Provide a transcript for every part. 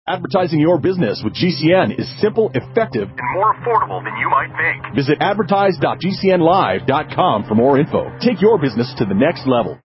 Advertising your business with GCN is simple, effective, and more affordable than you might think. Visit advertise.gcnlive.com for more info. Take your business to the next level.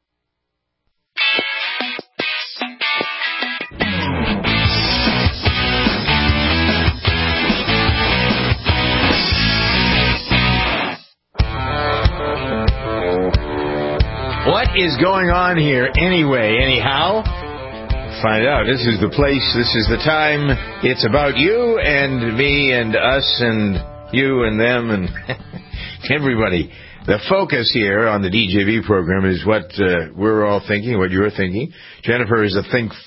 What is going on here anyway, anyhow? Find out. This is the place, this is the time. It's about you and me and us and you and them and everybody. The focus here on the DJB program is what we're all thinking, what you're thinking. Jennifer is a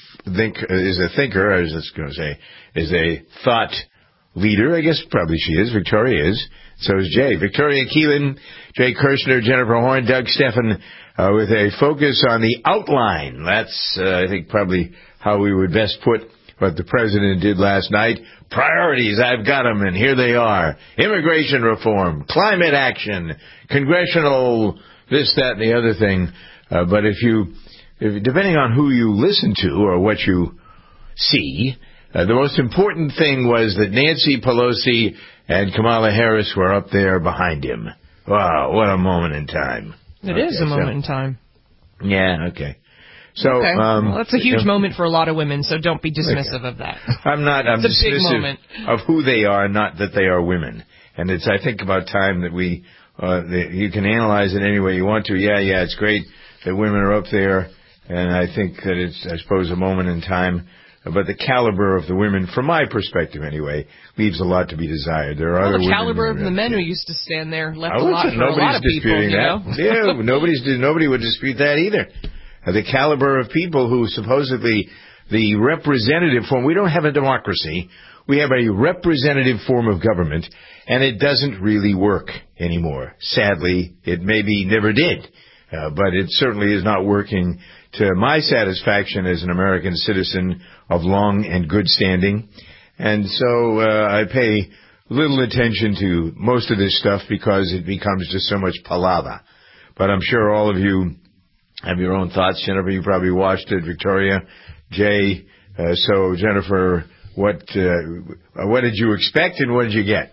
thinker, I was just going to say, is a thought leader. I guess probably she is. Victoria is. So is Jay. Victoria Keelan, Jay Kirshner, Jennifer Horn, Doug Steffen, with a focus on the outline. That's, I think, probably how we would best put what the president did last night. Priorities, I've got them, and here they are. Immigration reform, climate action, congressional this, that, and the other thing. But if depending on who you listen to or what you see, the most important thing was that Nancy Pelosi and Kamala Harris were up there behind him. Wow, what a moment in time. It is a moment in time. Yeah, okay. So, well, that's a huge moment for a lot of women, so don't be dismissive of that. I'm not. I'm it's a big moment of who they are, not that they are women. And it's, I think, about time that we, you can analyze it any way you want to. Yeah, it's great that women are up there, and I think that it's, I suppose, a moment in time. But the caliber of the women, from my perspective anyway, leaves a lot to be desired. There are other women. The caliber of the men who used to stand there left a lot for a lot of people, you know? Yeah, nobody would dispute that either. The caliber of people who supposedly the representative form. We don't have a democracy. We have a representative form of government, and it doesn't really work anymore. Sadly, it maybe never did, but it certainly is not working to my satisfaction as an American citizen of long and good standing. And so I pay little attention to most of this stuff because it becomes just so much palaver. But I'm sure all of you have your own thoughts. Jennifer, you probably watched it. Victoria, Jay. So, Jennifer, what did you expect and what did you get?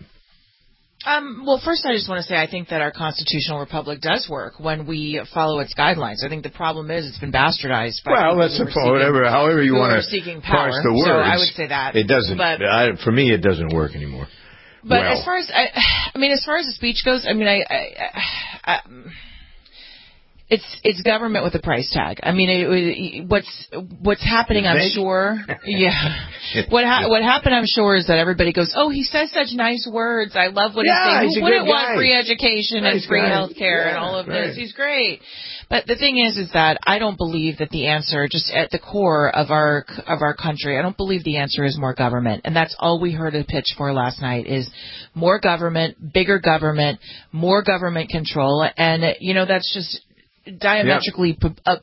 Well, first I just want to say I think that our constitutional republic does work when we follow its guidelines. I think the problem is it's been bastardized by however you want to parse the words. So I would say that. It doesn't. But, for me, it doesn't work anymore. But as far as the speech goes, it's government with a price tag. I mean, what's happening, I'm sure. Yeah. What happened, I'm sure, is that everybody goes, "Oh, he says such nice words. I love what he's saying. Who wouldn't want free education and free health care and all of this? He's great." But the thing is that I don't believe that the answer, just at the core of our country, I don't believe the answer is more government. And that's all we heard a pitch for last night is more government, bigger government, more government control. And, that's just diametrically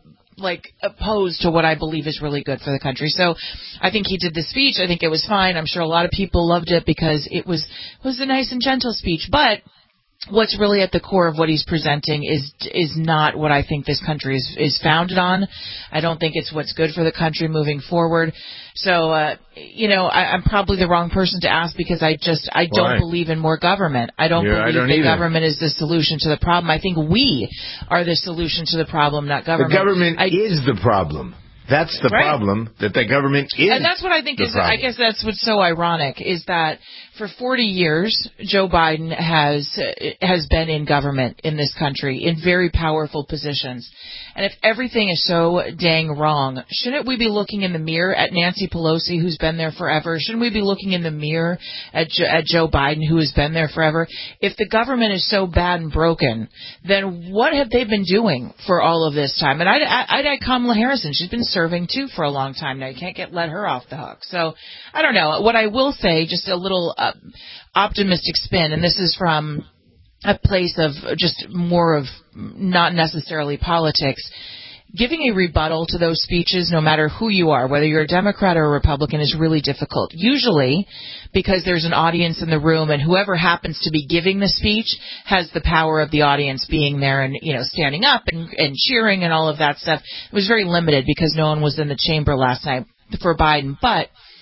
opposed to what I believe is really good for the country. So I think he did the speech. I think it was fine. I'm sure a lot of people loved it because it was a nice and gentle speech. But what's really at the core of what he's presenting is not what I think this country is founded on. I don't think it's what's good for the country moving forward. So, I'm probably the wrong person to ask because I don't believe in more government. I don't believe that government is the solution to the problem. I think we are the solution to the problem, not government. The government is the problem. That's the problem, that the government is. And that's what I think I guess that's what's so ironic, is that for 40 years, Joe Biden has been in government in this country in very powerful positions. And if everything is so dang wrong, shouldn't we be looking in the mirror at Nancy Pelosi, who's been there forever? Shouldn't we be looking in the mirror at Joe Biden, who has been there forever? If the government is so bad and broken, then what have they been doing for all of this time? And I'd add Kamala Harris. She's been serving, too, for a long time now. You can't let her off the hook. So, I don't know. What I will say, just a little optimistic spin, and this is from a place of just more of not necessarily politics. Giving a rebuttal to those speeches, no matter who you are, whether you're a Democrat or a Republican, is really difficult. Usually because there's an audience in the room, and whoever happens to be giving the speech has the power of the audience being there and, standing up and cheering and all of that stuff. It was very limited because no one was in the chamber last night for Biden. But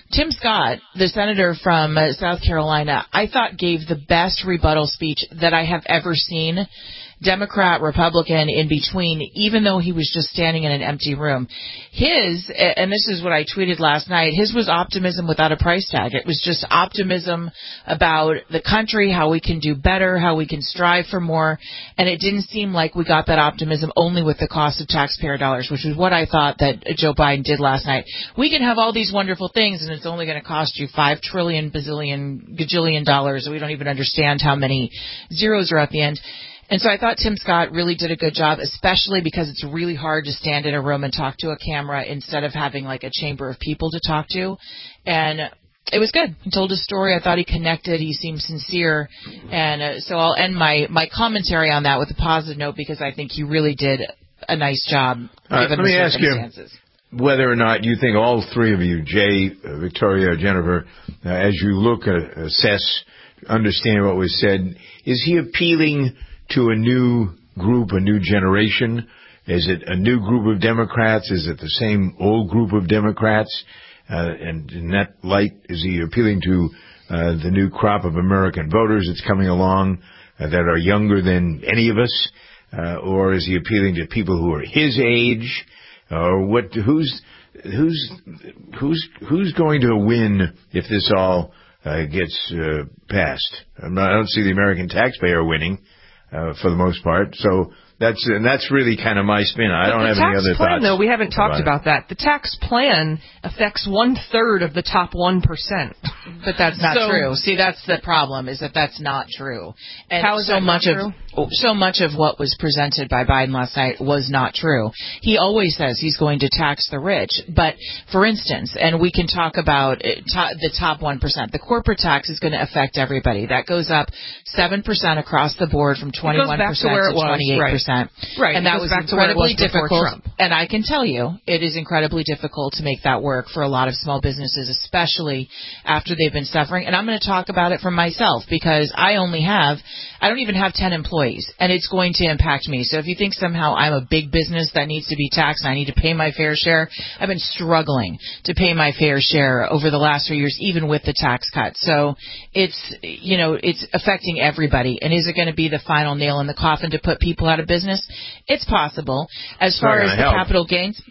Tim Scott, the senator from South Carolina, I thought gave the best rebuttal speech that I have ever seen. Democrat, Republican, in between, even though he was just standing in an empty room. His, and this is what I tweeted last night, his was optimism without a price tag. It was just optimism about the country, how we can do better, how we can strive for more, and it didn't seem like we got that optimism only with the cost of taxpayer dollars, which is what I thought that Joe Biden did last night. We can have all these wonderful things, and it's only going to cost you $5 trillion, bazillion, gajillion dollars. We don't even understand how many zeros are at the end. And so I thought Tim Scott really did a good job, especially because it's really hard to stand in a room and talk to a camera instead of having like a chamber of people to talk to. And it was good. He told his story. I thought he connected. He seemed sincere. And so I'll end my commentary on that with a positive note because I think he really did a nice job given the circumstances. Ask you whether or not you think all three of you, Jay, Victoria, Jennifer, as you look, assess, understand what was said, is he appealing to a new group, a new generation? Is it a new group of Democrats? Is it the same old group of Democrats? And in that light, is he appealing to the new crop of American voters that's coming along that are younger than any of us? Or is he appealing to people who are his age? Or what? Who's going to win if this all gets passed? I don't see the American taxpayer winning. For the most part. So that's really kind of my spin. I don't have any other thoughts. The tax plan, though, we haven't talked about that. The tax plan affects 1/3 of the top 1%. But that's not true. See, that's the problem, is that that's not true. And how is so that much not of true? So much of what was presented by Biden last night was not true. He always says he's going to tax the rich. But, for instance, and we can talk about the top 1%, the corporate tax is going to affect everybody. That goes up 7% across the board from 21% to 28%. Right. And that was incredibly difficult. And I can tell you, it is incredibly difficult to make that work for a lot of small businesses, especially after they've been suffering. And I'm going to talk about it for myself because I don't even have 10 employees. And it's going to impact me. So if you think somehow I'm a big business that needs to be taxed and I need to pay my fair share, I've been struggling to pay my fair share over the last 3 years, even with the tax cut. So it's affecting everybody. And is it going to be the final nail in the coffin to put people out of business? It's possible. As far as the capital gains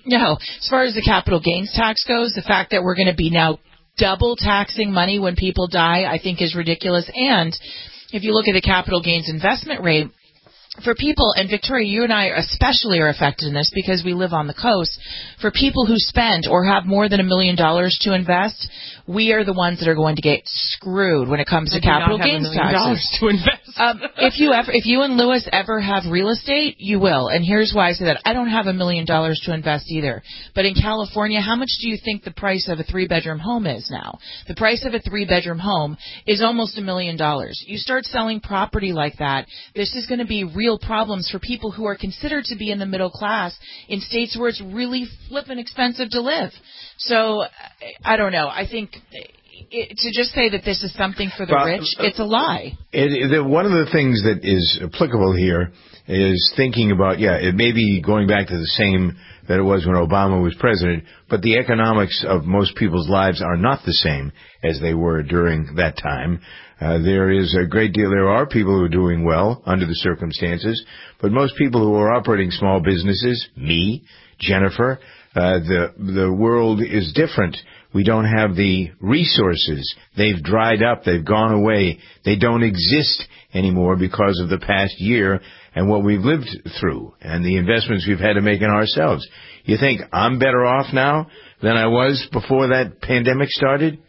tax goes, the fact that we're going to be now double taxing money when people die, I think is ridiculous. And if you look at the capital gains investment rate, for people, and Victoria, you and I especially are affected in this because we live on the coast, for people who spend or have more than $1 million to invest, we are the ones that are going to get screwed when it comes to capital gains taxes. To invest. If you and Lewis ever have real estate, you will. And here's why I say that. I don't have $1 million to invest either. But in California, how much do you think the price of a 3-bedroom home is now? The price of a 3-bedroom home is almost $1 million. You start selling property like that, this is going to be real problems for people who are considered to be in the middle class in states where it's really flippin' expensive to live. So, I don't know. I think to just say that this is something for the rich, it's a lie. One of the things that is applicable here is thinking about, it may be going back to the same that it was when Obama was president, but the economics of most people's lives are not the same as they were during that time. There is a great deal. There are people who are doing well under the circumstances, but most people who are operating small businesses, me, Jennifer, the world is different. We don't have the resources. They've dried up. They've gone away. They don't exist anymore because of the past year and what we've lived through and the investments we've had to make in ourselves. You think I'm better off now than I was before that pandemic started?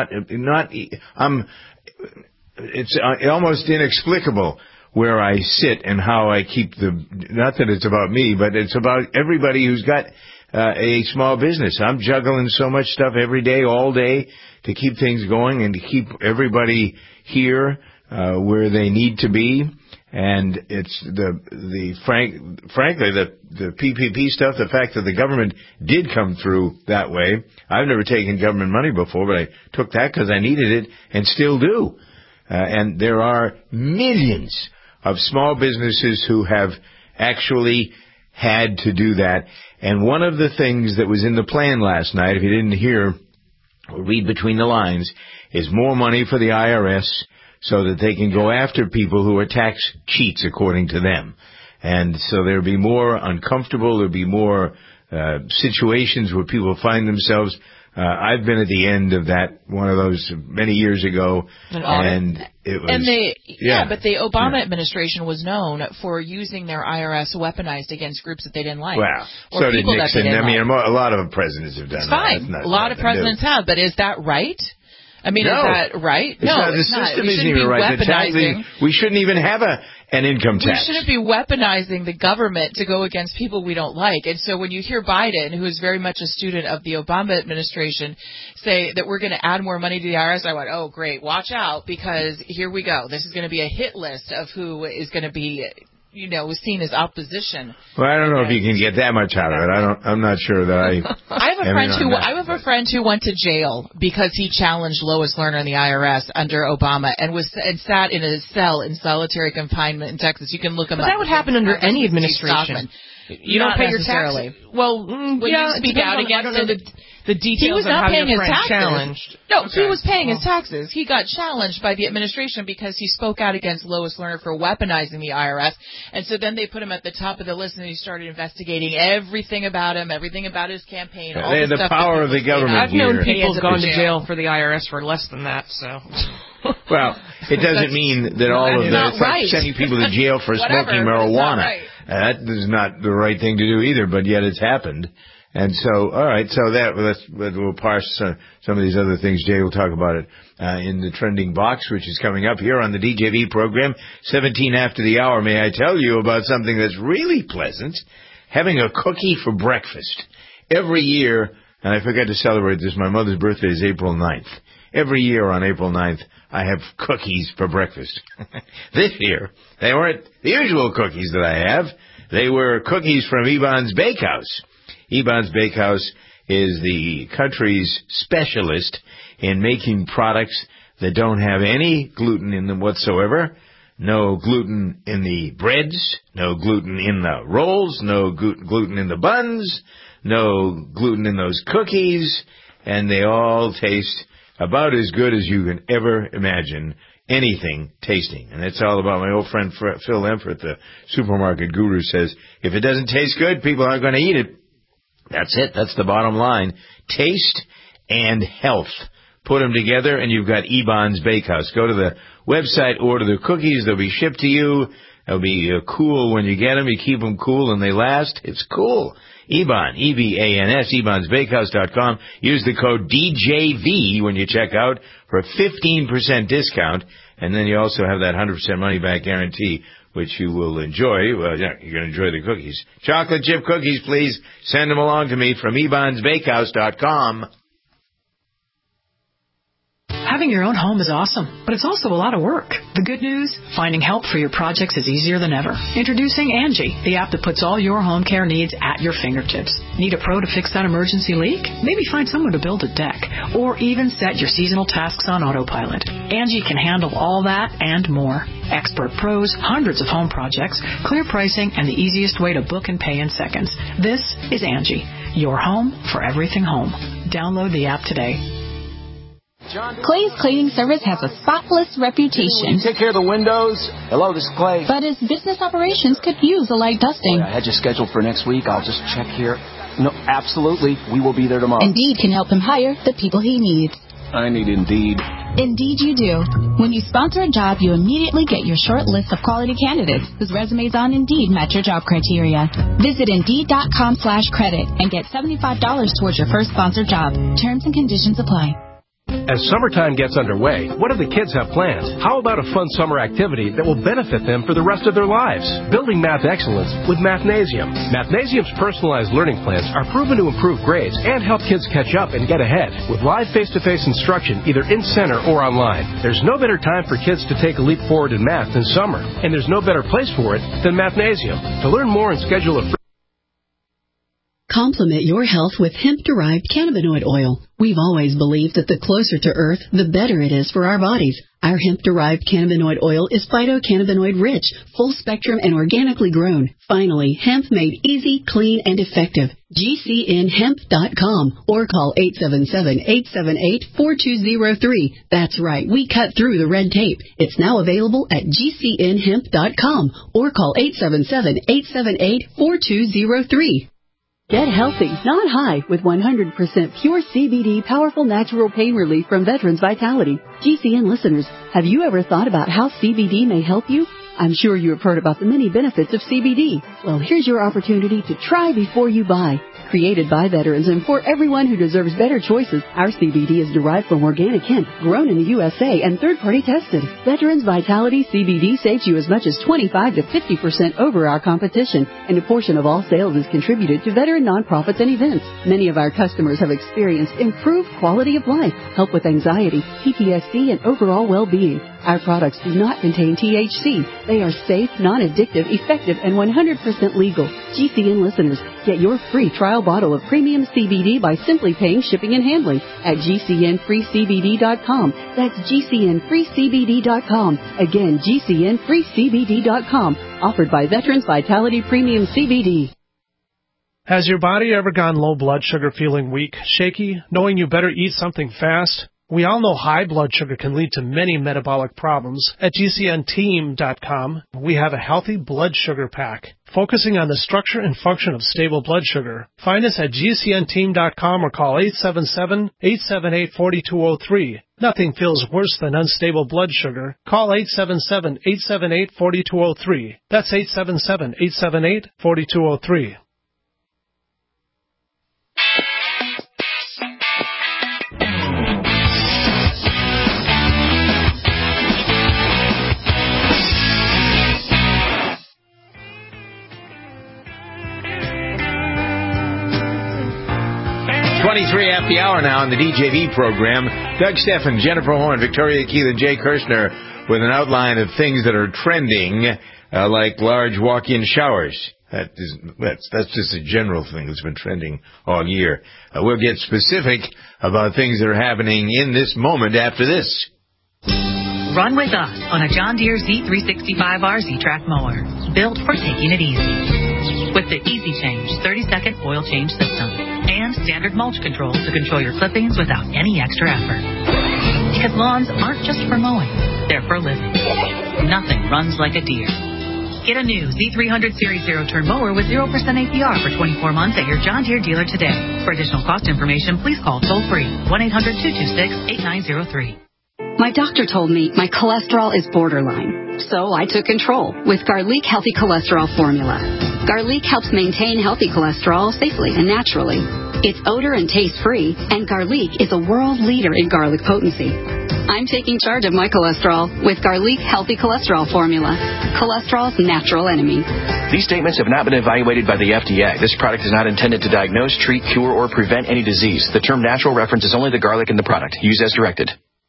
It's almost inexplicable where I sit and how I keep not that it's about me, but it's about everybody who's got a small business. I'm juggling so much stuff every day, all day, to keep things going and to keep everybody here where they need to be. And it's frankly the PPP stuff, the fact that the government did come through that way. I've never taken government money before, but I took that because I needed it and still do. And there are millions of small businesses who have actually had to do that. And one of the things that was in the plan last night, if you didn't hear, read between the lines, is more money for the IRS so that they can go after people who are tax cheats, according to them. And so there'll be more uncomfortable, there'll be more situations where people find themselves. I've been at the end of that, one of those many years ago, and it was... But the Obama administration was known for using their IRS weaponized against groups that they didn't like. Well, so did Nixon. I mean, a lot of presidents have done it's that. Fine. A lot of presidents have, but is that right? I mean, no. Is that right? It's not. The system isn't even right. We shouldn't even have an income tax. We shouldn't be weaponizing the government to go against people we don't like. And so when you hear Biden, who is very much a student of the Obama administration, say that we're going to add more money to the IRS, I went, oh, great, watch out, because here we go. This is going to be a hit list of who is going to be, was seen as opposition. Well, I don't know if you can get that much out of it. I'm not sure that I have a friend who went to jail because he challenged Lois Lerner in the IRS under Obama and sat in a cell in solitary confinement in Texas. You can look him up. But that would happen under any administration. You don't pay your taxes. Well, when you speak out against the details of how your friend challenged. No, he was paying his taxes. He got challenged by the administration because he spoke out against Lois Lerner for weaponizing the IRS. And so then they put him at the top of the list, and he started investigating everything about him, everything about his campaign. All they had the power of the government. I've known people who've gone to jail for the IRS for less than that, so... Well, it doesn't mean that all of that. It's like sending people to jail for smoking marijuana. That is not the right thing to do either, but yet it's happened. And so, all right, so we'll parse some of these other things. Jay will talk about it in the trending box, which is coming up here on the DJV program, 17 after the hour. May I tell you about something that's really pleasant? Having a cookie for breakfast. Every year, and I forgot to celebrate this, my mother's birthday is April 9th. Every year on April 9th, I have cookies for breakfast. This year, they weren't the usual cookies that I have. They were cookies from Eban's Bakehouse. Eban's Bakehouse is the country's specialist in making products that don't have any gluten in them whatsoever. No gluten in the breads, no gluten in the rolls, no gluten in the buns, no gluten in those cookies, and they all taste about as good as you can ever imagine anything tasting. And it's all about my old friend Phil Emfert, the supermarket guru, says, if it doesn't taste good, people aren't going to eat it. That's it. That's the bottom line. Taste and health. Put them together, and you've got Eban's Bakehouse. Go to the website, order the cookies. They'll be shipped to you. They'll be cool when you get them. You keep them cool, and they last. It's cool. Eban, E-B-A-N-S, ebansbakehouse.com. Use the code DJV when you check out for a 15% discount. And then you also have that 100% money-back guarantee, which you will enjoy. Well, yeah, you're going to enjoy the cookies. Chocolate chip cookies, please. Send them along to me from ebansbakehouse.com. Having your own home is awesome, but it's also a lot of work. The good news? Finding help for your projects is easier than ever. Introducing Angie, the app that puts all your home care needs at your fingertips. Need a pro to fix that emergency leak? Maybe find someone to build a deck, or even set your seasonal tasks on autopilot. Angie can handle all that and more. Expert pros, hundreds of home projects, clear pricing, and the easiest way to book and pay in seconds. This is Angie, your home for everything home. Download the app today. Clay's Cleaning Service has a spotless reputation. Take care of the windows. Hello, this is Clay. But his business operations could use a light dusting. I had you scheduled for next week. I'll just check here. No, absolutely. We will be there tomorrow. Indeed can help him hire the people he needs. I need Indeed. Indeed you do. When you sponsor a job, you immediately get your short list of quality candidates whose resumes on Indeed match your job criteria. Visit Indeed.com/credit and get $75 towards your first sponsored job. Terms and conditions apply. As summertime gets underway, what do the kids have planned? How about a fun summer activity that will benefit them for the rest of their lives? Building math excellence with Mathnasium. Mathnasium's personalized learning plans are proven to improve grades and help kids catch up and get ahead with live face-to-face instruction either in center or online. There's no better time for kids to take a leap forward in math than summer, and there's no better place for it than Mathnasium. To learn more and schedule a free Complement your health with hemp-derived cannabinoid oil. We've always believed that the closer to Earth, the better it is for our bodies. Our hemp-derived cannabinoid oil is phytocannabinoid-rich, full-spectrum, and organically grown. Finally, hemp made easy, clean, and effective. GCNhemp.com or call 877-878-4203. That's right, we cut through the red tape. It's now available at GCNhemp.com or call 877-878-4203. Get healthy, not high, with 100% pure CBD powerful natural pain relief from Veterans Vitality. GCN listeners, have you ever thought about how CBD may help you? I'm sure you have heard about the many benefits of CBD. Well, here's your opportunity to try before you buy. Created by veterans and for everyone who deserves better choices, our CBD is derived from organic hemp, grown in the USA and third-party tested. Veterans Vitality CBD saves you as much as 25 to 50% over our competition, and a portion of all sales is contributed to veteran nonprofits and events. Many of our customers have experienced improved quality of life, help with anxiety, PTSD, and overall well-being. Our products do not contain THC. They are safe, non-addictive, effective, and 100% legal. GCN listeners, get your free trial bottle of premium CBD by simply paying shipping and handling at GCNFreeCBD.com. That's GCNFreeCBD.com. Again, GCNFreeCBD.com. Offered by Veterans Vitality Premium CBD. Has your body ever gone low blood sugar, feeling weak, shaky, knowing you better eat something fast? We all know high blood sugar can lead to many metabolic problems. At GCNteam.com, we have a healthy blood sugar pack, focusing on the structure and function of stable blood sugar. Find us at GCNteam.com or call 877-878-4203. Nothing feels worse than unstable blood sugar. Call 877-878-4203. That's 877-878-4203. At the hour now on the DJV program. Doug Steffen, Jennifer Horn, Victoria Keelan, Jay Kirshner with an outline of things that are trending, like large walk-in showers. That's just a general thing that's been trending all year. We'll get specific about things that are happening in this moment after this. Run with us on a John Deere Z365R Z-Track mower, built for taking it easy. With the Easy Change 30-second oil change system and standard mulch control to control your clippings without any extra effort. Because lawns aren't just for mowing, they're for living. Nothing runs like a Deere. Get a new Z300 Series zero-turn mower with 0% APR for 24 months at your John Deere dealer today. For additional cost information, please call toll-free 1-800-226-8903. My doctor told me my cholesterol is borderline, so I took control with Garlic Healthy Cholesterol Formula. Garlic helps maintain healthy cholesterol safely and naturally. It's odor and taste-free, and Garlic is a world leader in garlic potency. I'm taking charge of my cholesterol with Garlic Healthy Cholesterol Formula, cholesterol's natural enemy. These statements have not been evaluated by the FDA. This product is not intended to diagnose, treat, cure, or prevent any disease. The term natural references only the garlic in the product. Use as directed.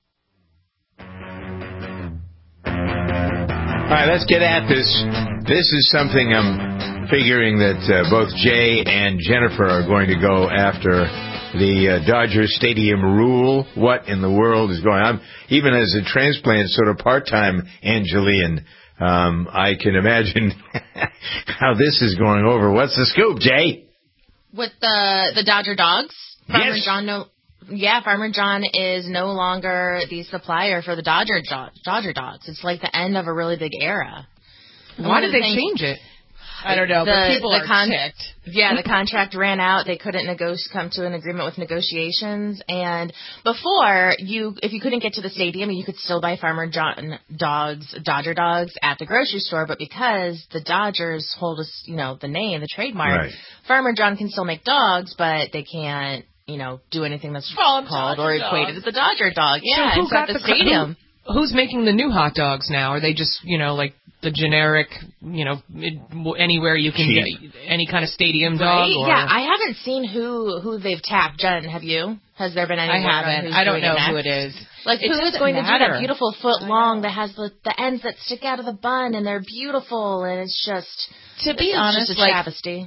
All right, let's get at this. This is something I'm figuring that both Jay and Jennifer are going to go after, the Dodger Stadium rule. What in the world is going on? Even as a transplant, sort of part-time Angelian, I can imagine how this is going over. What's the scoop, Jay? With the Dodger dogs? Yes. Farmer John is no longer the supplier for the Dodger dogs. It's like the end of a really big era. Why did they change it? I don't know, but people are ticked. Yeah, the contract ran out. They couldn't come to an agreement with negotiations. And before, if you couldn't get to the stadium, you could still buy Farmer John Dodger dogs at the grocery store. But because the Dodgers hold the name, the trademark, right. Farmer John can still make dogs, but they can't, do anything that's called or equated as the Dodger dog. Yeah, so it's at the stadium. Who's making the new hot dogs now? Are they just, like the generic, anywhere you can get any kind of stadium dog? Right? Yeah, I haven't seen who they've tapped. Jen, have you? Has there been any? I haven't. I don't know who it is. Like, who is going to do that beautiful foot long that has the ends that stick out of the bun and they're beautiful and it's just, to be honest, just a travesty.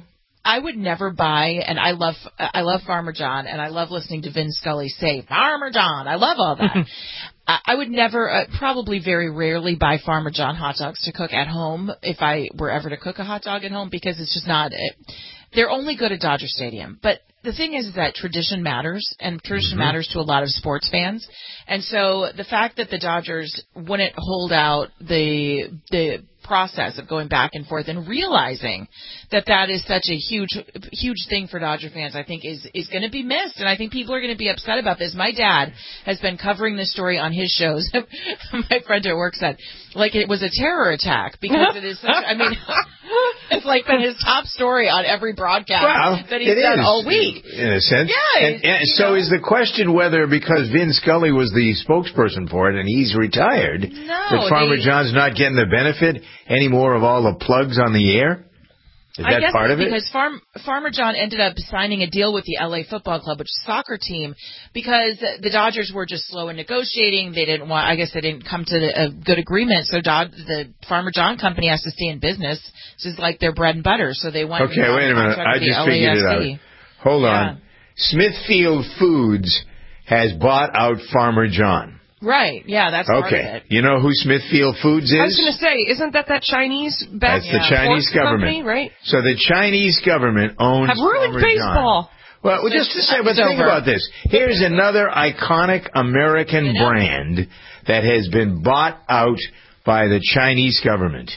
I would never buy, and I love Farmer John, and I love listening to Vin Scully say, Farmer John. I love all that. I would never, probably very rarely buy Farmer John hot dogs to cook at home if I were ever to cook a hot dog at home, because it's just not, they're only good at Dodger Stadium. But the thing is that tradition matters, and tradition matters to a lot of sports fans. And so the fact that the Dodgers wouldn't hold out the process of going back and forth and realizing that is such a huge thing for Dodger fans, I think is going to be missed. And I think people are going to be upset about this. My dad has been covering this story on his shows. My friend at work said, like it was a terror attack, because it is such, I mean, it's like been his top story on every broadcast that he's done all week. In a sense. Yeah. And so is the question whether, because Vin Scully was the spokesperson for it and he's retired, that Farmer John's not getting the benefit any more of all the plugs on the air? Is that part of it? Because Farmer John ended up signing a deal with the LA Football Club, which is a soccer team, because the Dodgers were just slow in negotiating. They didn't come to a good agreement. So the Farmer John company has to stay in business. This is like their bread and butter. So they went. Okay, wait a minute. I just figured it out. Hold on. Smithfield Foods has bought out Farmer John. Right, yeah, that's part of it. You know who Smithfield Foods is? I was going to say, isn't that Chinese back? That's the Chinese government, company, right? So the Chinese government owns Have ruined Farmer baseball. John. Well, just to say, but think about this. Here's another iconic American brand that has been bought out by the Chinese government.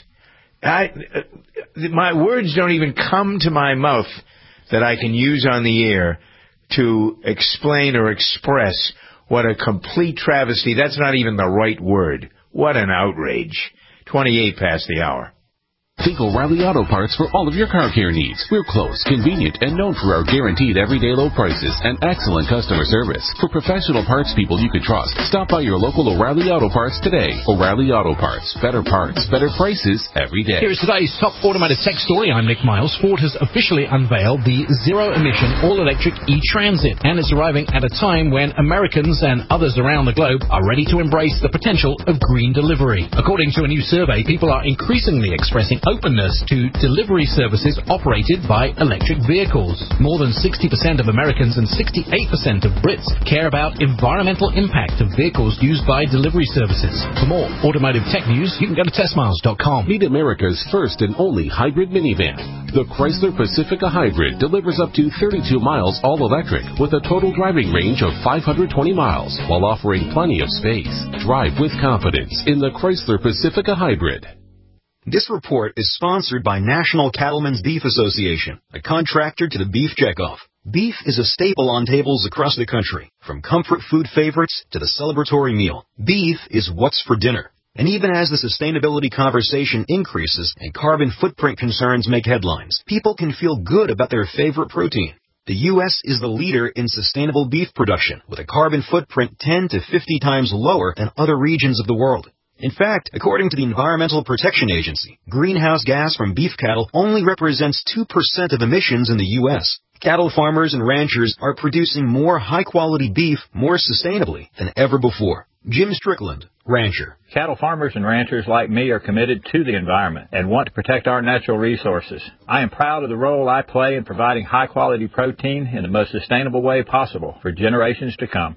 My words don't even come to my mouth that I can use on the air to explain or express what a complete travesty. That's not even the right word. What an outrage. 28 past the hour. Think O'Reilly Auto Parts for all of your car care needs. We're close, convenient, and known for our guaranteed everyday low prices and excellent customer service. For professional parts people you can trust, stop by your local O'Reilly Auto Parts today. O'Reilly Auto Parts. Better parts, better prices every day. Here's today's top automotive tech story. I'm Nick Miles. Ford has officially unveiled the zero-emission all-electric e-Transit, and it's arriving at a time when Americans and others around the globe are ready to embrace the potential of green delivery. According to a new survey, people are increasingly expressing openness to delivery services operated by electric vehicles. More than 60% of Americans and 68% of Brits care about environmental impact of vehicles used by delivery services. For more automotive tech news, you can go to testmiles.com. Meet America's first and only hybrid minivan. The Chrysler Pacifica Hybrid delivers up to 32 miles all-electric with a total driving range of 520 miles while offering plenty of space. Drive with confidence in the Chrysler Pacifica Hybrid. This report is sponsored by National Cattlemen's Beef Association, a contractor to the Beef Checkoff. Beef is a staple on tables across the country, from comfort food favorites to the celebratory meal. Beef is what's for dinner. And even as the sustainability conversation increases and carbon footprint concerns make headlines, people can feel good about their favorite protein. The U.S. is the leader in sustainable beef production, with a carbon footprint 10 to 50 times lower than other regions of the world. In fact, according to the Environmental Protection Agency, greenhouse gas from beef cattle only represents 2% of emissions in the U.S. Cattle farmers and ranchers are producing more high-quality beef more sustainably than ever before. Jim Strickland, rancher. Cattle farmers and ranchers like me are committed to the environment and want to protect our natural resources. I am proud of the role I play in providing high-quality protein in the most sustainable way possible for generations to come.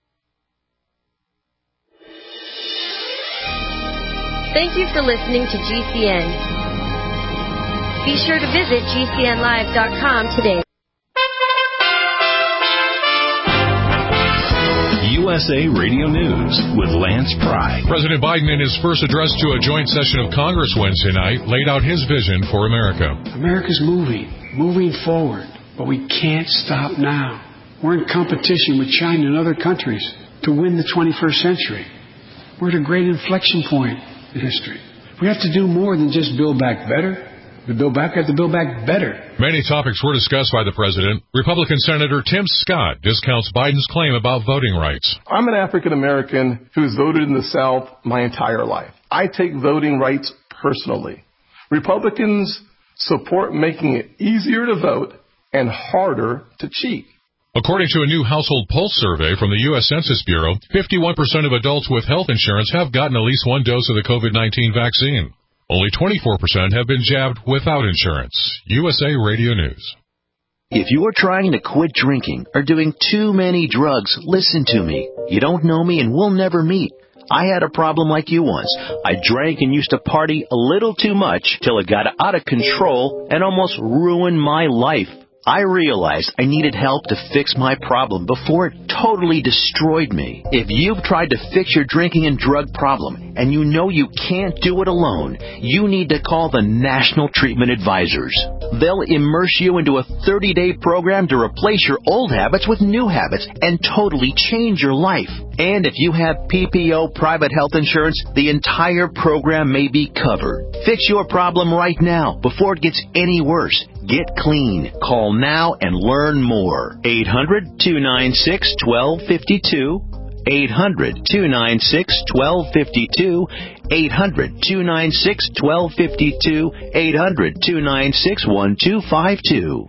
Thank you for listening to GCN. Be sure to visit GCNlive.com today. USA Radio News with Lance Pry. President Biden, in his first address to a joint session of Congress Wednesday night, laid out his vision for America. America's moving forward, but we can't stop now. We're in competition with China and other countries to win the 21st century. We're at a great inflection point in history. We have to do more than just build back better. We have to build back better. Many topics were discussed by the president. Republican Senator Tim Scott discounts Biden's claim about voting rights. I'm an African American who's voted in the South my entire life. I take voting rights personally. Republicans support making it easier to vote and harder to cheat. According to a new household pulse survey from the U.S. Census Bureau, 51% of adults with health insurance have gotten at least one dose of the COVID-19 vaccine. Only 24% have been jabbed without insurance. USA Radio News. If you are trying to quit drinking or doing too many drugs, listen to me. You don't know me and we'll never meet. I had a problem like you once. I drank and used to party a little too much till it got out of control and almost ruined my life. I realized I needed help to fix my problem before it totally destroyed me. If you've tried to fix your drinking and drug problem and you know you can't do it alone, you need to call the National Treatment Advisors. They'll immerse you into a 30-day program to replace your old habits with new habits and totally change your life. And if you have PPO private health insurance, the entire program may be covered. Fix your problem right now before it gets any worse. Get clean. Call now and learn more. 800-296-1252. 800-296-1252. 800-296-1252. 800-296-1252.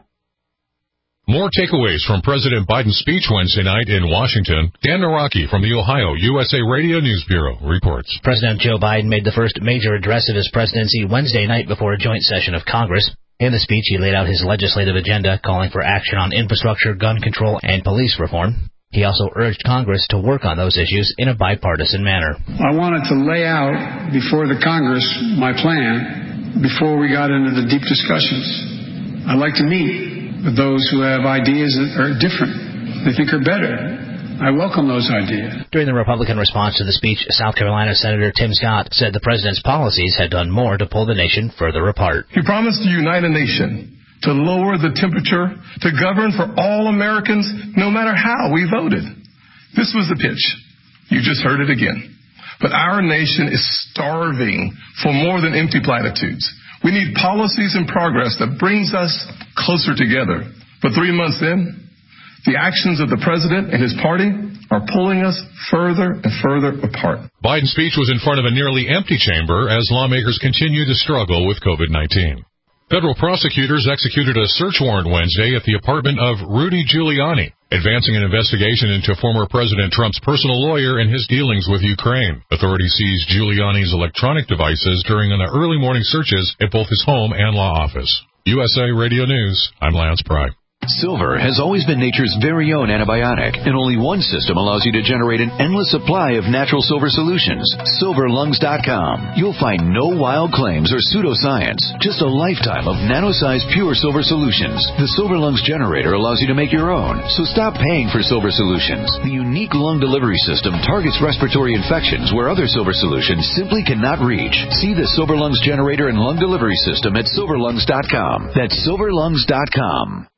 More takeaways from President Biden's speech Wednesday night in Washington. Dan Naraki from the Ohio USA Radio News Bureau reports. President Joe Biden made the first major address of his presidency Wednesday night before a joint session of Congress. In the speech, he laid out his legislative agenda, calling for action on infrastructure, gun control, and police reform. He also urged Congress to work on those issues in a bipartisan manner. I wanted to lay out before the Congress my plan before we got into the deep discussions. I'd like to meet with those who have ideas that are different, they think are better. I welcome those ideas. During the Republican response to the speech, South Carolina Senator Tim Scott said the president's policies had done more to pull the nation further apart. He promised to unite a nation, to lower the temperature, to govern for all Americans, no matter how we voted. This was the pitch. You just heard it again. But our nation is starving for more than empty platitudes. We need policies and progress that brings us closer together. But 3 months in, the actions of the president and his party are pulling us further and further apart. Biden's speech was in front of a nearly empty chamber as lawmakers continue to struggle with COVID-19. Federal prosecutors executed a search warrant Wednesday at the apartment of Rudy Giuliani, advancing an investigation into former President Trump's personal lawyer and his dealings with Ukraine. Authorities seized Giuliani's electronic devices during the early morning searches at both his home and law office. USA Radio News, I'm Lance Pry. Silver has always been nature's very own antibiotic, and only one system allows you to generate an endless supply of natural silver solutions. SilverLungs.com. You'll find no wild claims or pseudoscience, just a lifetime of nano-sized pure silver solutions. The Silver Lungs generator allows you to make your own, so stop paying for silver solutions. The unique lung delivery system targets respiratory infections where other silver solutions simply cannot reach. See the Silver Lungs generator and lung delivery system at SilverLungs.com. That's SilverLungs.com.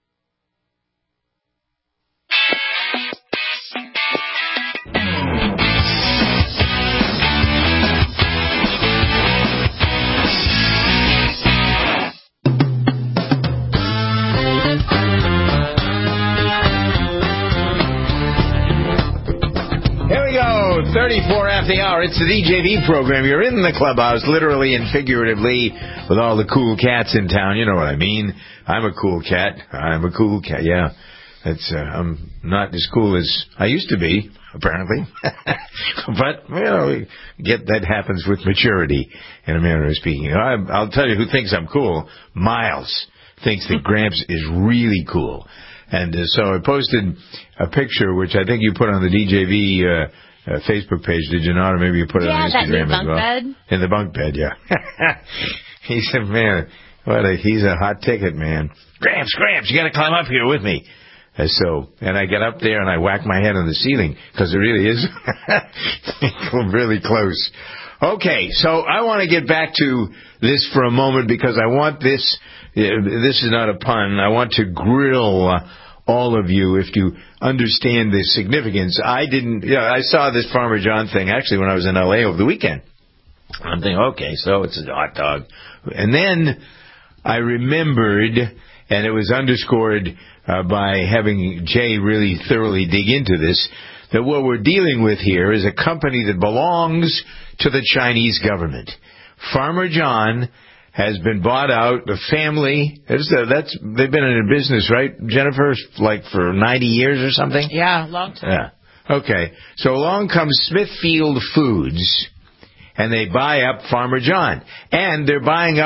Here we go, 34 after the hour. It's the DJV program. You're in the clubhouse, literally and figuratively, with all the cool cats in town. You know what I mean. I'm a cool cat. Yeah. I'm not as cool as I used to be, apparently. But, that happens with maturity, in a manner of speaking. I'll tell you who thinks I'm cool. Miles thinks that Gramps is really cool. And so I posted a picture, which I think you put on the DJV Facebook page, did you not? Or maybe you put it on Instagram as well. Bed. In the bunk bed, yeah. He said, man, he's a hot ticket, man. Gramps, you got to climb up here with me. And I get up there and I whack my head on the ceiling, because it really is really close. Okay, so I want to get back to this for a moment, because I want this is not a pun, I want to grill all of you if you understand the significance. I saw this Farmer John thing actually when I was in L.A. over the weekend. I'm thinking, okay, so it's a hot dog. And then I remembered, and it was underscored by having Jay really thoroughly dig into this, that what we're dealing with here is a company that belongs to the Chinese government. Farmer John has been bought out. The family, they've been in business, right, Jennifer, like for 90 years or something? Yeah, long time. Yeah. Okay. So along comes Smithfield Foods, and they buy up Farmer John. And they're buying up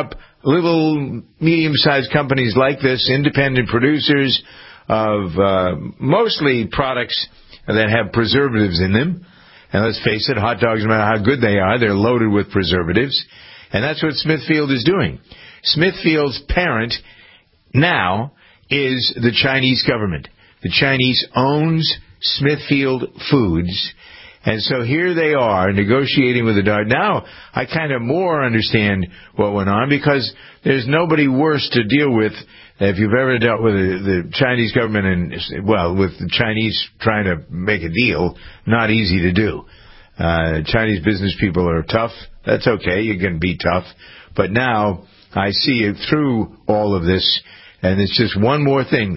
little medium-sized companies like this, independent producers of mostly products that have preservatives in them. And let's face it, hot dogs, no matter how good they are, they're loaded with preservatives. And that's what Smithfield is doing. Smithfield's parent now is the Chinese government. The Chinese owns Smithfield Foods. And so here they are negotiating with the dog. Now I kind of more understand what went on, because there's nobody worse to deal with if you've ever dealt with the Chinese government and, well, with the Chinese trying to make a deal. Not easy to do. Chinese business people are tough. That's okay. You can be tough. But now I see it through all of this, and it's just one more thing.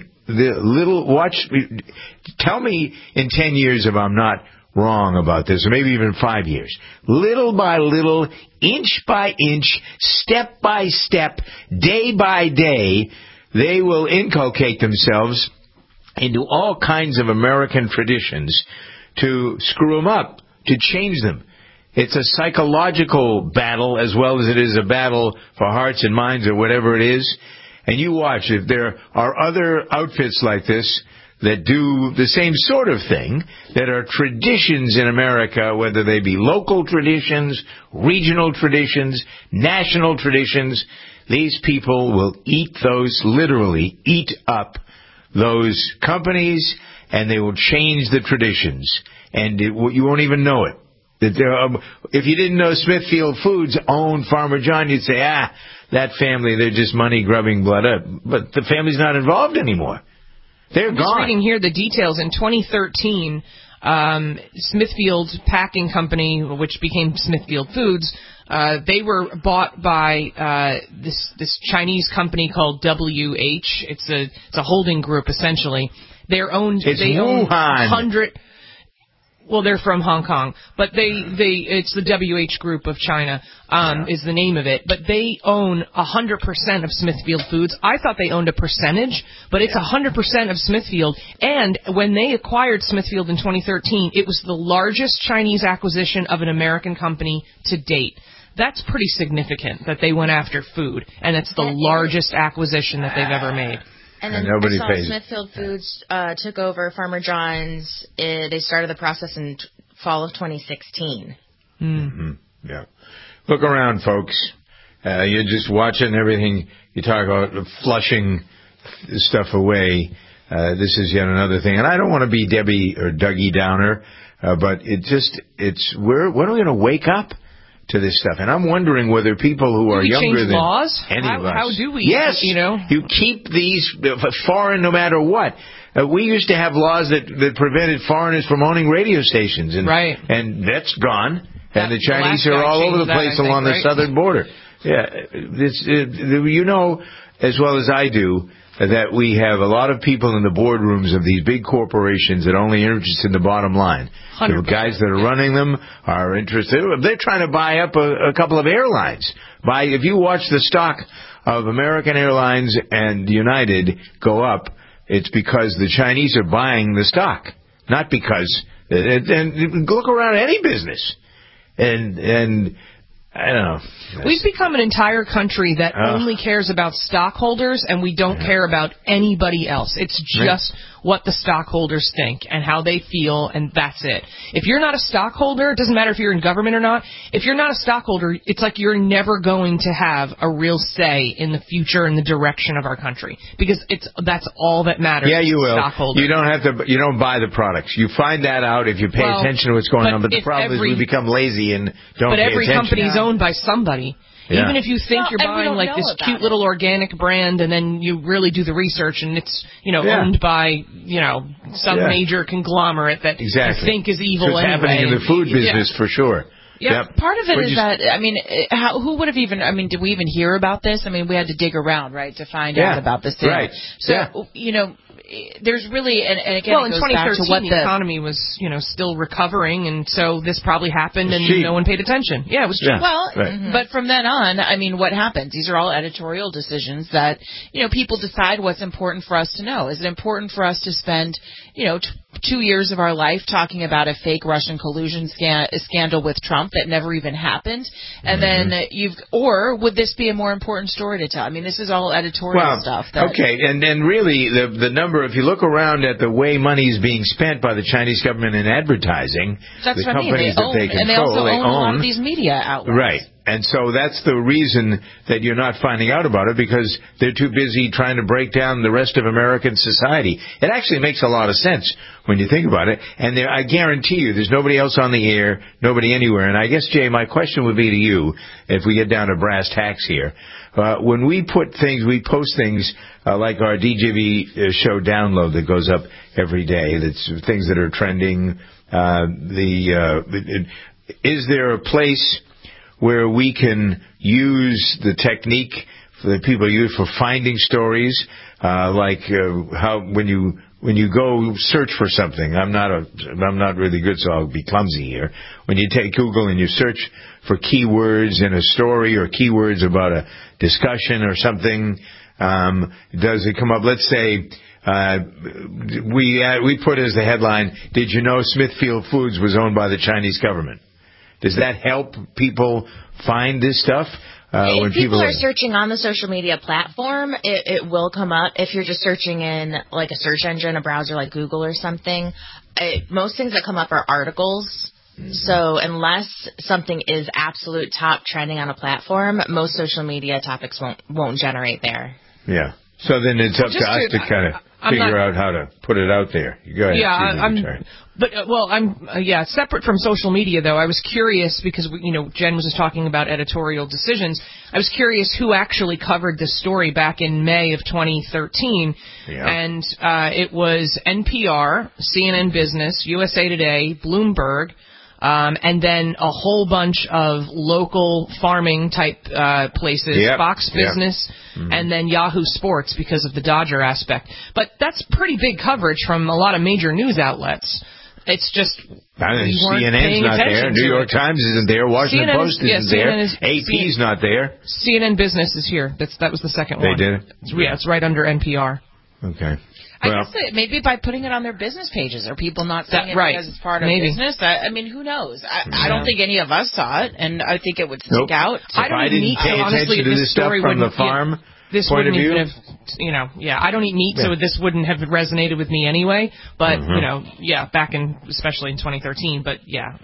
Tell me in 10 years if I'm not wrong about this, or maybe even 5 years. Little by little, inch by inch, step by step, day by day, they will inculcate themselves into all kinds of American traditions to screw them up, to change them. It's a psychological battle as well as it is a battle for hearts and minds or whatever it is. And you watch, if there are other outfits like this that do the same sort of thing, that are traditions in America, whether they be local traditions, regional traditions, national traditions, these people will literally eat up those companies, and they will change the traditions. And you won't even know it. If you didn't know Smithfield Foods owned Farmer John, you'd say, that family, they're just money-grubbing blood up. But the family's not involved anymore. They're gone. I'm just reading here the details. In 2013, Smithfield Packing Company, which became Smithfield Foods, they were bought by this Chinese company called WH. It's a holding group, essentially. They're owned. They own 100. Well, they're from Hong Kong, but it's the WH Group of China, is the name of it. But they own 100% of Smithfield Foods. I thought they owned a percentage, but it's 100% of Smithfield. And when they acquired Smithfield in 2013, it was the largest Chinese acquisition of an American company to date. That's pretty significant that they went after food, and it's the largest acquisition that they've ever made. And then I saw Smithfield Foods took over Farmer John's. They started the process in fall of 2016. Mm-hmm. Yeah. Look around, folks. You're just watching everything. You talk about flushing stuff away. This is yet another thing. And I don't want to be Debbie or Dougie Downer, but when are we going to wake up to this stuff? And I'm wondering whether people who are younger than laws? Any of us. How do we? Yes, you keep these foreign no matter what. We used to have laws that prevented foreigners from owning radio stations, and that's gone. And the Chinese are all over the place along the southern border. Yeah, you know as well as I do that we have a lot of people in the boardrooms of these big corporations that are only interested in the bottom line. 100%. The guys that are running them are interested. They're trying to buy up a couple of airlines. If you watch the stock of American Airlines and United go up, it's because the Chinese are buying the stock, not because. And look around any business, and I don't know. We've become an entire country that only cares about stockholders, and we don't care about anybody else. It's just what the stockholders think and how they feel, and that's it. If you're not a stockholder, it doesn't matter if you're in government or not. If you're not a stockholder, it's like you're never going to have a real say in the future and the direction of our country, because that's all that matters. Yeah, you will. Stockholders. You don't have to. You don't buy the products. You find that out if you pay attention to what's going on. But the problem is we become lazy and don't pay attention. But every company's owned by somebody. Yeah. Even if you think you're buying like this cute little organic brand, and then you really do the research, and it's owned by some major conglomerate that you think is evil. So it's happening in the food business for sure. Yeah, part of it is that, who would have even, did we even hear about this? We had to dig around, right, to find out about this thing. Right. So, there's really, and again, in 2013, the economy was, still recovering, and so this probably happened, and no one paid attention. Yeah, it was cheap. Well, but from then on, what happens? These are all editorial decisions that, people decide what's important for us to know. Is it important for us to spend, 2 years of our life talking about a fake Russian collusion scandal with Trump that never even happened, and then or would this be a more important story to tell? I mean, this is all editorial stuff. Okay, and really the number, if you look around at the way money is being spent by the Chinese government in advertising, that's the companies that they control, and they also own a lot of these media outlets. Right. And so that's the reason that you're not finding out about it, because they're too busy trying to break down the rest of American society. It actually makes a lot of sense when you think about it. And I guarantee you there's nobody else on the air, nobody anywhere. And I guess, Jay, my question would be to you, if we get down to brass tacks here. When we post things like our DJV show download that goes up every day, that's things that are trending, is there a place where we can use the technique that people use for finding stories, like how when you go search for something? I'm not really good, so I'll be clumsy here. When you take Google and you search for keywords in a story or keywords about a discussion or something, does it come up? Let's say we put as the headline, "Did you know Smithfield Foods was owned by the Chinese government?" Does that help people find this stuff? If people are searching on the social media platform, it will come up. If you're just searching in like a search engine, a browser like Google or something, most things that come up are articles. Mm-hmm. So unless something is absolute top trending on a platform, most social media topics won't generate there. Yeah. So then it's up to us to kind of figure out how to put it out there. Go ahead. Yeah, separate from social media, though, I was curious because, Jen was just talking about editorial decisions. I was curious who actually covered this story back in May of 2013. Yeah. And it was NPR, CNN Business, USA Today, Bloomberg, and then a whole bunch of local farming type places, Fox Business, and then Yahoo Sports because of the Dodger aspect. But that's pretty big coverage from a lot of major news outlets. It's just CNN's not there. New York Times isn't there. Washington Post isn't there. AP's not there. CNN Business is here. That was the second one. They did it? Yeah, it's right under NPR. Okay. I guess maybe by putting it on their business pages, are people not seeing it because it's part of business? I mean, who knows? I don't think any of us saw it, and I think it would stick out. I don't eat meat, so honestly, this stuff from the farm point of view. I don't eat meat, so this wouldn't have resonated with me anyway. But back in especially in 2013. But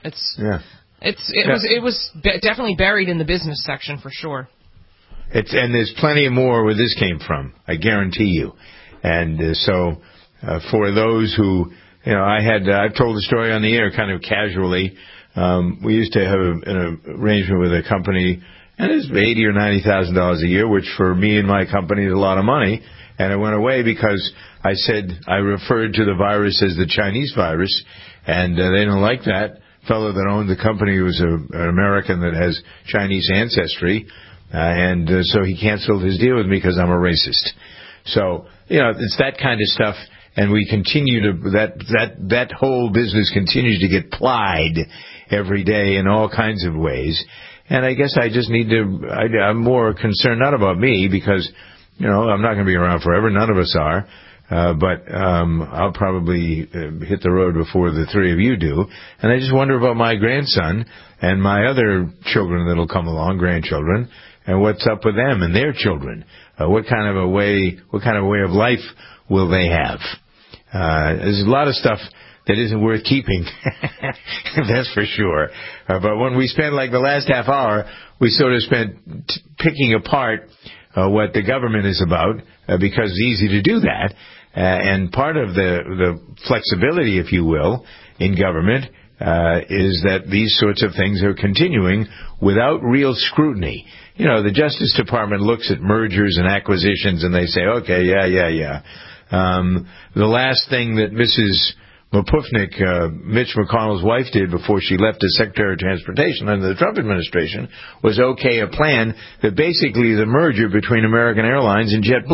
it was definitely buried in the business section for sure. And there's plenty more where this came from. I guarantee you. And so for those who, I've told the story on the air kind of casually. We used to have an arrangement with a company, and it's $80,000 or $90,000 a year, which for me and my company is a lot of money. And it went away because I said I referred to the virus as the Chinese virus, and they didn't like that. Fellow that owned the company was an American that has Chinese ancestry, and so he canceled his deal with me because I'm a racist. So, it's that kind of stuff, and we continue to, that whole business continues to get plied every day in all kinds of ways. And I guess I just need to, I'm more concerned not about me because, I'm not going to be around forever. None of us are. But I'll probably hit the road before the three of you do. And I just wonder about my grandson and my other children that'll come along, grandchildren, and what's up with them and their children. What kind of a way of life will they have? There's a lot of stuff that isn't worth keeping. That's for sure. But when we spend like the last half hour, we sort of spent picking apart what the government is about because it's easy to do that. And part of the flexibility, if you will, in government is that these sorts of things are continuing without real scrutiny. The Justice Department looks at mergers and acquisitions and they say, okay, yeah. The last thing that Mrs. Mopufnik, Mitch McConnell's wife, did before she left as Secretary of Transportation under the Trump administration was okay a plan that basically is a merger between American Airlines and JetBlue.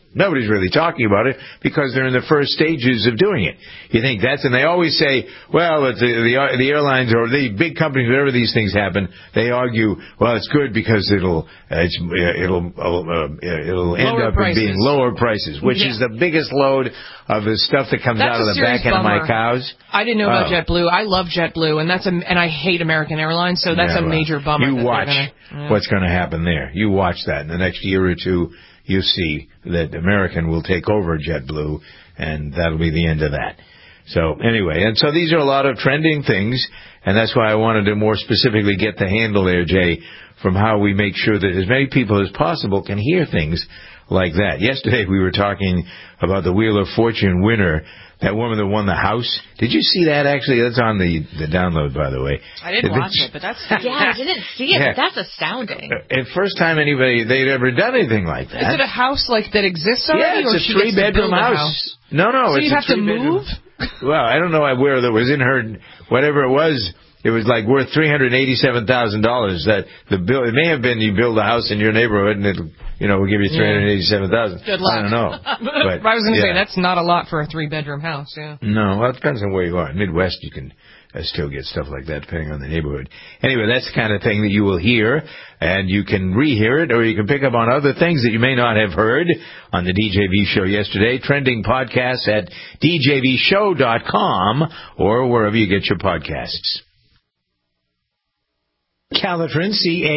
Nobody's really talking about it because they're in the first stages of doing it. You think and they always say, well, it's the airlines or the big companies, whenever these things happen, they argue, well, it's good because it'll end up in being lower prices, which is the biggest load of the stuff that comes out of the back end of my cows. I didn't know about JetBlue. I love JetBlue, and I hate American Airlines, so that's a major bummer. You watch what's going to happen there. You watch that in the next year or two. You see that American will take over JetBlue, and that'll be the end of that. So anyway, and so these are a lot of trending things, and that's why I wanted to more specifically get the handle there, Jay, from how we make sure that as many people as possible can hear things like that. Yesterday we were talking about the Wheel of Fortune winner, that woman that won the house. Did you see that, actually? That's on the download, by the way. I didn't watch it, but that's... Yeah, I didn't see it, but that's astounding. First time they'd ever done anything like that. Is it a house that exists already? Yeah, it's a 3-bedroom house. No, so it's you have to move? Well, I don't know where that was in her... Whatever it was worth $387,000. That the bill, it may have been you build a house in your neighborhood and it'll... we'll give you $387,000. Good luck. I don't know. But, I was going to say, that's not a lot for a 3-bedroom house, yeah. No, well, it depends on where you are. In Midwest, you can still get stuff like that, depending on the neighborhood. Anyway, that's the kind of thing that you will hear, and you can rehear it, or you can pick up on other things that you may not have heard on the DJV show yesterday. Trending podcasts at djvshow.com, or wherever you get your podcasts. Calotren,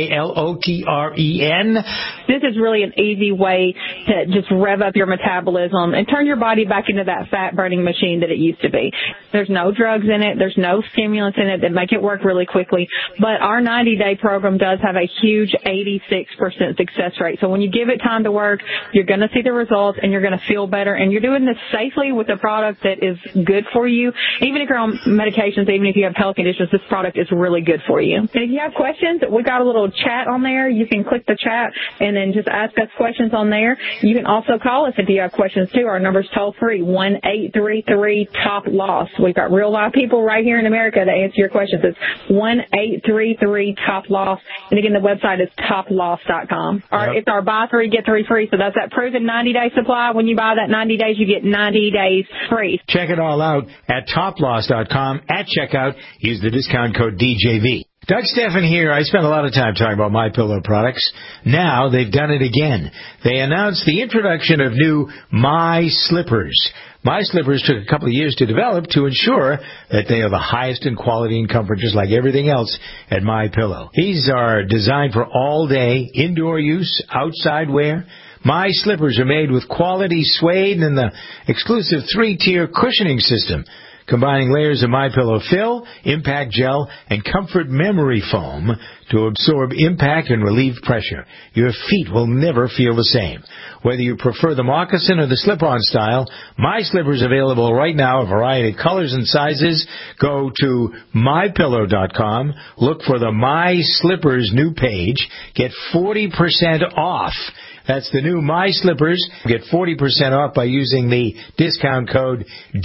Calotren. This is really an easy way to just rev up your metabolism and turn your body back into that fat-burning machine that it used to be. There's no drugs in it. There's no stimulants in it that make it work really quickly. But our 90-day program does have a huge 86% success rate. So when you give it time to work, you're going to see the results and you're going to feel better. And you're doing this safely with a product that is good for you. Even if you're on medications, even if you have health conditions, this product is really good for you. And if you have questions, we got a little chat on there. You can click the chat and then just ask us questions on there. You can also call us if you have questions too. Our number's toll free, 1-833-TOP-LOSS. We've got real live people right here in America to answer your questions. It's 1-833-TOP-LOSS. And again, the website is toploss.com. It's our buy 3, get 3 free. So that's that proven 90-day supply. When you buy that 90 days, you get 90 days free. Check it all out at toploss.com. At checkout, use the discount code DJV. Doug Steffen here. I spent a lot of time talking about MyPillow products. Now they've done it again. They announced the introduction of new My Slippers. My Slippers took a couple of years to develop to ensure that they are the highest in quality and comfort, just like everything else at MyPillow. These are designed for all-day indoor use, outside wear. My Slippers are made with quality suede and the exclusive 3-tier cushioning system, combining layers of MyPillow fill, impact gel, and comfort memory foam to absorb impact and relieve pressure. Your feet will never feel the same. Whether you prefer the moccasin or the slip-on style, My Slippers available right now, a variety of colors and sizes. Go to MyPillow.com, look for the My Slippers new page, get 40% off. That's the new My Slippers. Get 40% off by using the discount code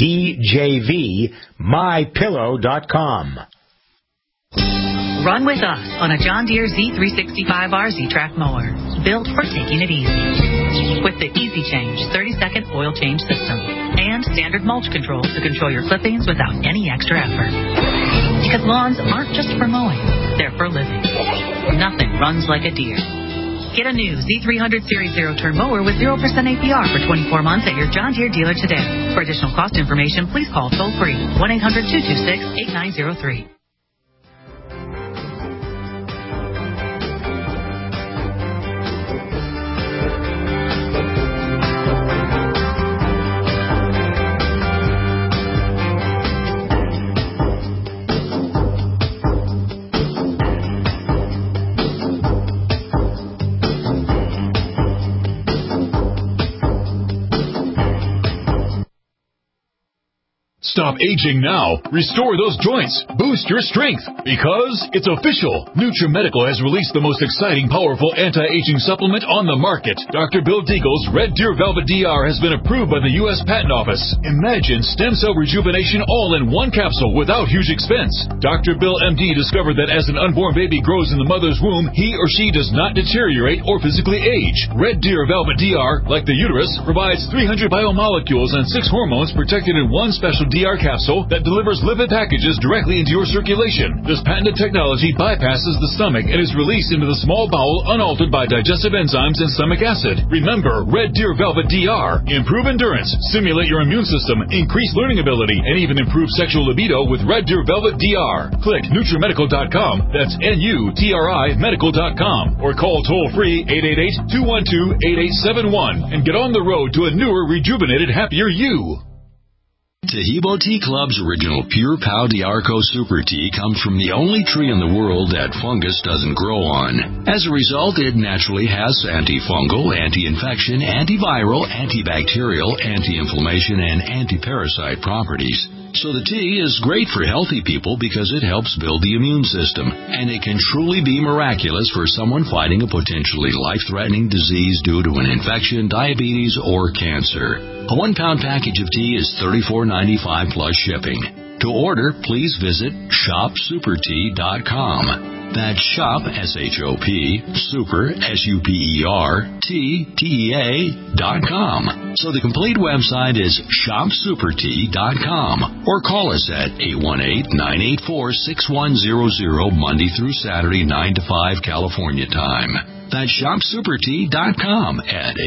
DJV, MyPillow.com. Run with us on a John Deere Z365R Z-Track mower, built for taking it easy. With the Easy Change 30-second oil change system and standard mulch control to control your clippings without any extra effort. Because lawns aren't just for mowing, they're for living. Nothing runs like a Deere. Get a new Z300 Series zero-turn mower with 0% APR for 24 months at your John Deere dealer today. For additional cost information, please call toll-free 1-800-226-8903. Stop aging now. Restore those joints. Boost your strength. Because it's official. NutriMedical has released the most exciting, powerful anti-aging supplement on the market. Dr. Bill Deagle's Red Deer Velvet DR has been approved by the U.S. Patent Office. Imagine stem cell rejuvenation all in one capsule without huge expense. Dr. Bill MD discovered that as an unborn baby grows in the mother's womb, he or she does not deteriorate or physically age. Red Deer Velvet DR, like the uterus, provides 300 biomolecules and 6 hormones protected in one special DR capsule that delivers lipid packages directly into your circulation. This patented technology bypasses the stomach and is released into the small bowel unaltered by digestive enzymes and stomach acid. Remember, Red Deer Velvet DR. Improve endurance, stimulate your immune system, increase learning ability, and even improve sexual libido with Red Deer Velvet DR. Click NutriMedical.com, that's NUTRI Medical.com, or call toll-free 888-212-8871 and get on the road to a newer, rejuvenated, happier you. Tahibo Tea Club's original Pure Pau D'Arco Super Tea comes from the only tree in the world that fungus doesn't grow on. As a result, it naturally has antifungal, anti-infection, antiviral, antibacterial, anti-inflammation, and anti-parasite properties. So the tea is great for healthy people because it helps build the immune system, and it can truly be miraculous for someone fighting a potentially life-threatening disease due to an infection, diabetes, or cancer. A 1-pound package of tea is $34.95 plus shipping. To order, please visit shopsupertea.com. That's shop, S-H-O-P, super, S-U-P-E-R, T-T-E-A.com. So the complete website is shopsupertea.com, or call us at 818-984-6100 Monday through Saturday, 9 to 5 California time. That's shopsupertea.com at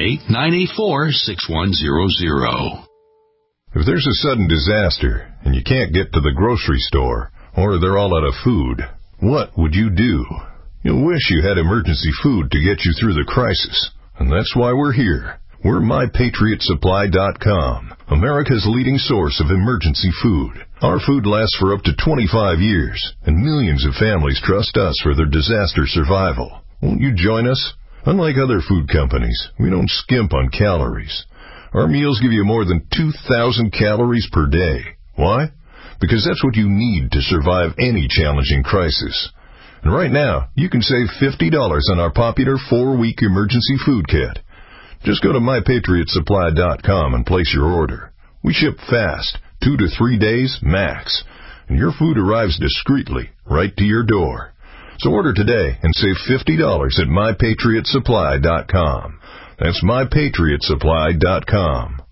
818-984-6100. If there's a sudden disaster and you can't get to the grocery store, or they're all out of food, what would you do? You'll wish you had emergency food to get you through the crisis. And that's why we're here. We're MyPatriotSupply.com, America's leading source of emergency food. Our food lasts for up to 25 years, and millions of families trust us for their disaster survival. Won't you join us? Unlike other food companies, we don't skimp on calories. Our meals give you more than 2,000 calories per day. Why? Because that's what you need to survive any challenging crisis. And right now, you can save $50 on our popular 4-week emergency food kit. Just go to MyPatriotSupply.com and place your order. We ship fast, 2 to 3 days max, and your food arrives discreetly right to your door. So order today and save $50 at MyPatriotSupply.com. That's MyPatriotSupply.com.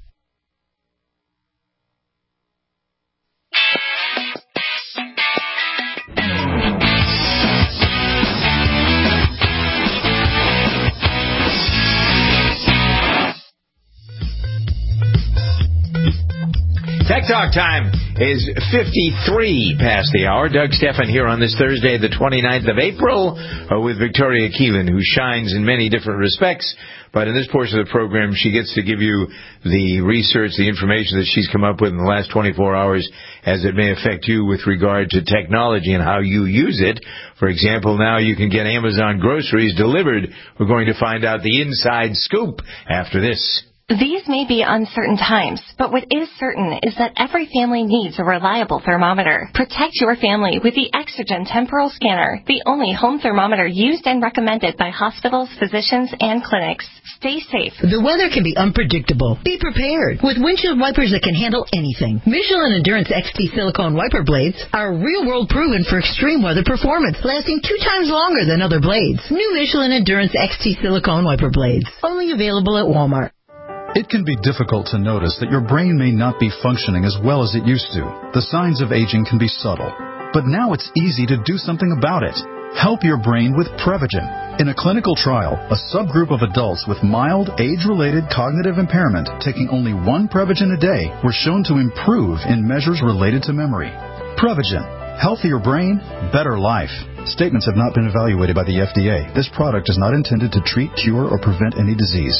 Tech Talk time is 53 past the hour. Doug Stephan here on this Thursday, the 29th of April, with Victoria Keelan, who shines in many different respects. But in this portion of the program, she gets to give you the research, the information that she's come up with in the last 24 hours as it may affect you with regard to technology and how you use it. For example, now you can get Amazon groceries delivered. We're going to find out the inside scoop after this. These may be uncertain times, but what is certain is that every family needs a reliable thermometer. Protect your family with the Exergen Temporal Scanner, the only home thermometer used and recommended by hospitals, physicians, and clinics. Stay safe. The weather can be unpredictable. Be prepared with windshield wipers that can handle anything. Michelin Endurance XT silicone wiper blades are real-world proven for extreme weather performance, lasting 2 times longer than other blades. New Michelin Endurance XT silicone wiper blades, only available at Walmart. It can be difficult to notice that your brain may not be functioning as well as it used to. The signs of aging can be subtle, but now it's easy to do something about it. Help your brain with Prevagen. In a clinical trial, a subgroup of adults with mild age-related cognitive impairment taking only 1 Prevagen a day were shown to improve in measures related to memory. Prevagen. Healthier brain, better life. Statements have not been evaluated by the FDA. This product is not intended to treat, cure, or prevent any disease.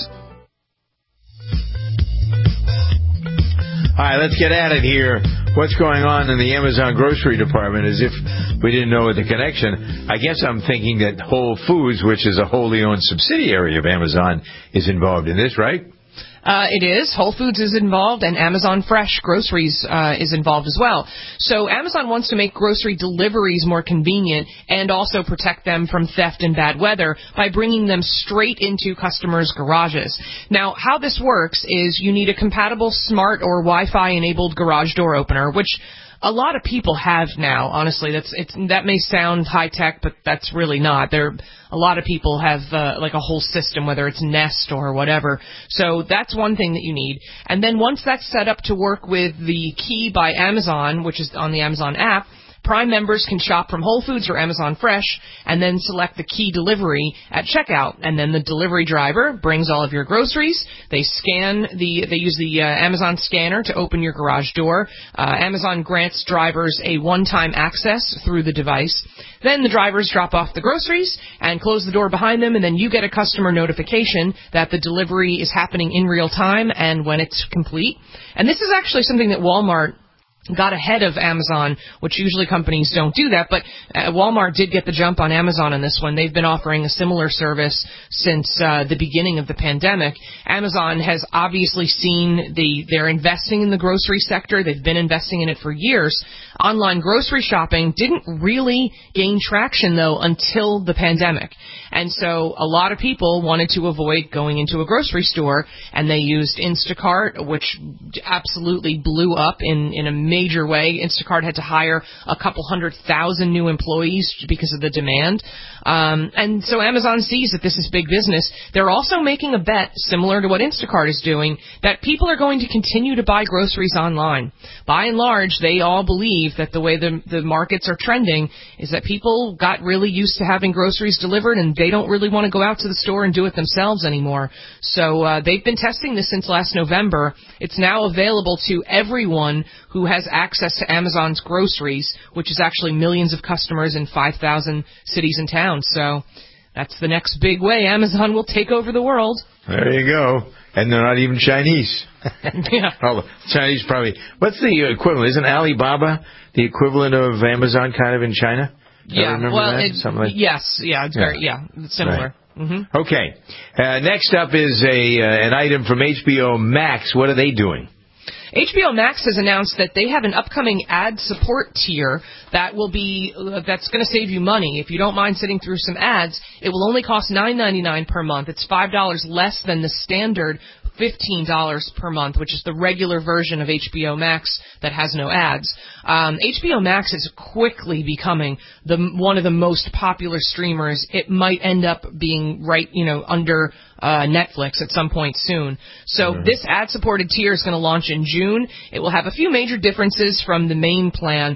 All right, let's get at it here. What's going on in the Amazon grocery department, as if we didn't know the connection. I guess I'm thinking that Whole Foods, which is a wholly owned subsidiary of Amazon, is involved in this, right? It is. Whole Foods is involved, and Amazon Fresh Groceries is involved as well. So Amazon wants to make grocery deliveries more convenient and also protect them from theft and bad weather by bringing them straight into customers' garages. Now, how this works is you need a compatible smart or Wi-Fi enabled garage door opener, which a lot of people have now. Honestly, that may sound high tech, but that's really not. A lot of people have like a whole system, whether it's Nest or whatever. So that's one thing that you need. And then once that's set up to work with the Key by Amazon, which is on the Amazon app, Prime members can shop from Whole Foods or Amazon Fresh and then select the Key delivery at checkout. And then the delivery driver brings all of your groceries. They use the Amazon scanner to open your garage door. Amazon grants drivers a one-time access through the device. Then the drivers drop off the groceries and close the door behind them, and then you get a customer notification that the delivery is happening in real time and when it's complete. And this is actually something that Walmart got ahead of Amazon, which usually companies don't do that, but Walmart did get the jump on Amazon on this one. They've been offering a similar service since the beginning of the pandemic. Amazon has obviously seen they're investing in the grocery sector. They've been investing in it for years. Online grocery shopping didn't really gain traction, though, until the pandemic. And so a lot of people wanted to avoid going into a grocery store, and they used Instacart, which absolutely blew up in a major way. Instacart had to hire a couple 100,000 new employees because of the demand. And so Amazon sees that this is big business. They're also making a bet, similar to what Instacart is doing, that people are going to continue to buy groceries online. By and large, they all believe that the way the markets are trending is that people got really used to having groceries delivered, and they don't really want to go out to the store and do it themselves anymore. So they've been testing this since last November. It's now available to everyone who has access to Amazon's groceries, which is actually millions of customers in 5,000 cities and towns. So that's the next big way Amazon will take over the world. There you go. And they're not even Chinese. Yeah. Oh, Chinese probably. What's the equivalent? Isn't Alibaba the equivalent of Amazon kind of in China? Yeah. Well, yes. Yeah. It's very it's similar. Right. Mm-hmm. Okay. Next up is an item from HBO Max. What are they doing? HBO Max has announced that they have an upcoming ad support tier that's going to save you money. If you don't mind sitting through some ads, it will only cost $9.99 per month. It's $5 less than the standard $15 per month, which is the regular version of HBO Max that has no ads. HBO Max is quickly becoming one of the most popular streamers. It might end up being under Netflix at some point soon. So this ad-supported tier is going to launch in June. It will have a few major differences from the main plan.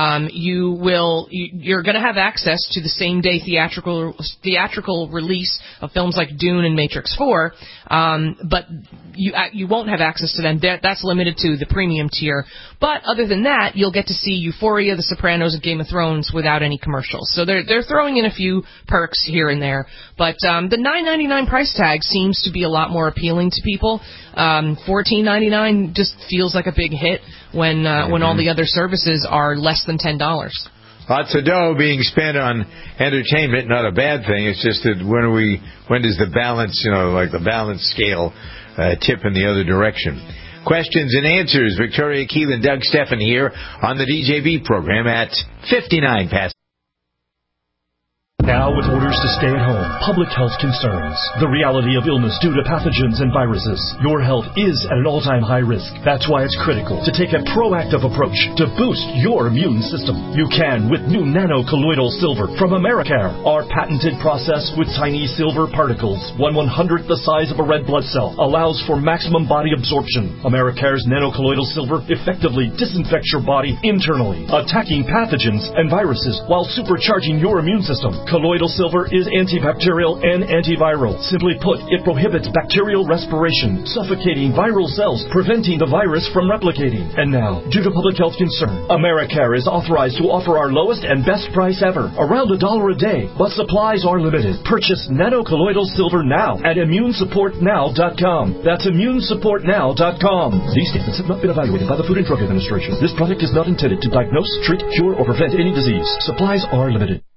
You're going to have access to the same day theatrical release of films like Dune and Matrix 4, but you won't have access to them. That's limited to the premium tier. But other than that, you'll get to see Euphoria, The Sopranos, and Game of Thrones without any commercials. So they're throwing in a few perks here and there. But the $9.99 price tag seems to be a lot more appealing to people. $14.99 just feels like a big hit when all the other services are less than $10. Lots of dough being spent on entertainment, not a bad thing. It's just that when does the balance, like the balance scale, tip in the other direction? Questions and answers. Victoria Keelan, Doug Steffen here on the DJB program at 59 past. Now with orders to stay at home, public health concerns, the reality of illness due to pathogens and viruses, your health is at an all-time high risk. That's why it's critical to take a proactive approach to boost your immune system. You can with new nano-colloidal silver from Americare. Our patented process with tiny silver particles, 1/100th the size of a red blood cell, allows for maximum body absorption. Americare's nano-colloidal silver effectively disinfects your body internally, attacking pathogens and viruses while supercharging your immune system. Colloidal silver is antibacterial and antiviral. Simply put, it prohibits bacterial respiration, suffocating viral cells, preventing the virus from replicating. And now, due to public health concern, Americare is authorized to offer our lowest and best price ever, around $1 a day, but supplies are limited. Purchase nano-colloidal silver now at immunesupportnow.com. That's immunesupportnow.com. These statements have not been evaluated by the Food and Drug Administration. This product is not intended to diagnose, treat, cure, or prevent any disease. Supplies are limited.